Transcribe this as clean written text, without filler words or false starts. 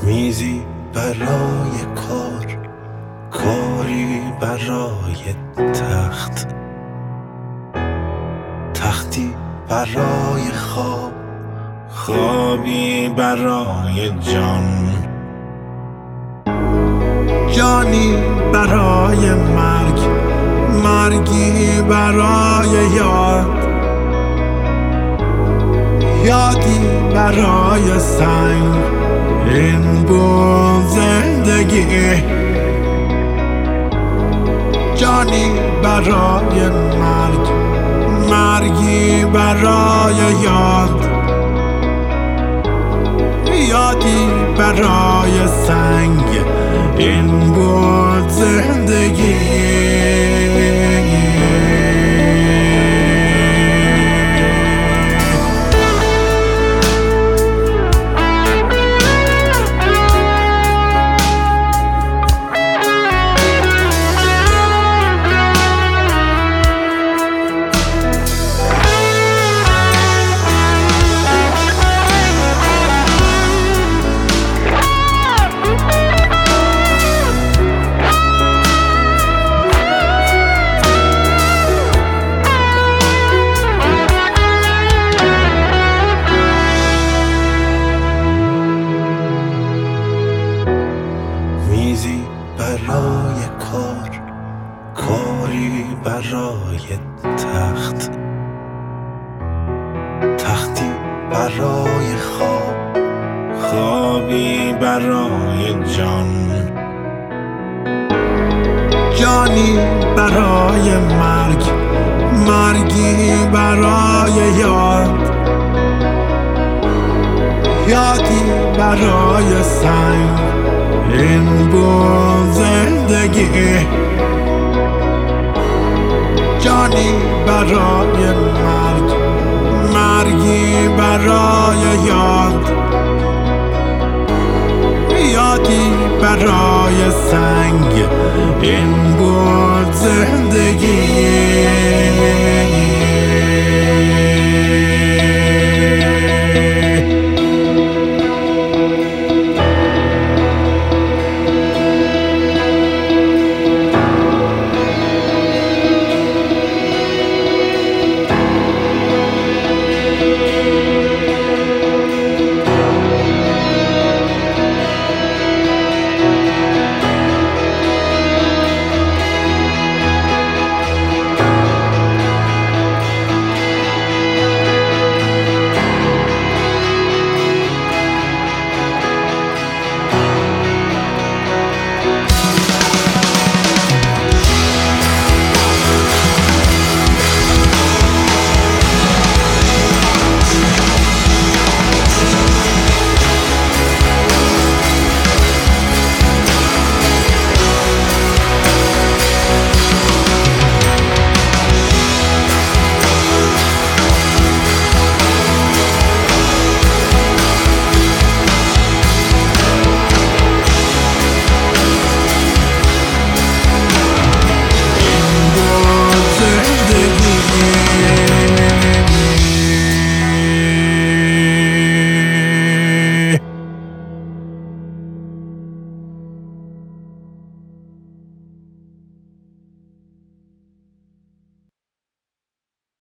میزی برای کار، کاری برای تخت، تختی برای خواب، خوابی برای جان، جانی برای مرگ، مرگی برای یاد، یادی برای سنگ. این بود زندگی، جانی برای مرگ، مرگی برای یاد، یادی برای سنگ. این بود زندگی. میزی برای کار، کاری برای تخت، تختی برای خواب، خوابی برای جان، جانی برای مرگ، مرگی برای یاد، یادی برای سنگ. این بود زندگی، جانی برای مرگ، مرگی برای یاد، یادی برای سنگ. این بود زندگی.